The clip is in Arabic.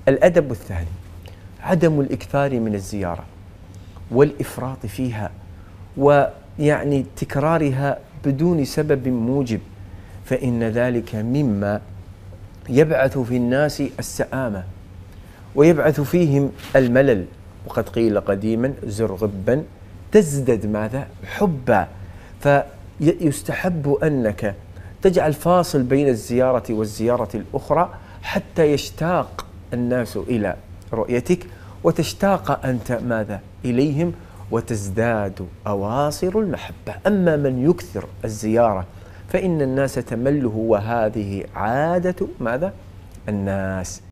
الأدب الثاني عدم الإكثار من الزيارة والإفراط فيها، ويعني تكرارها بدون سبب موجب، فإن ذلك مما يبعث في الناس السآمة ويبعث فيهم الملل. وقد قيل قديما: زر غبا تزدد ماذا؟ حبا. فيستحب أنك تجعل فاصل بين الزيارة والزيارة الأخرى حتى يشتاق الناس إلى رؤيتك وتشتاق أنت ماذا؟ إليهم، وتزداد أواصر المحبة. أما من يكثر الزيارة فإن الناس تمله، وهذه عادة ماذا؟ الناس.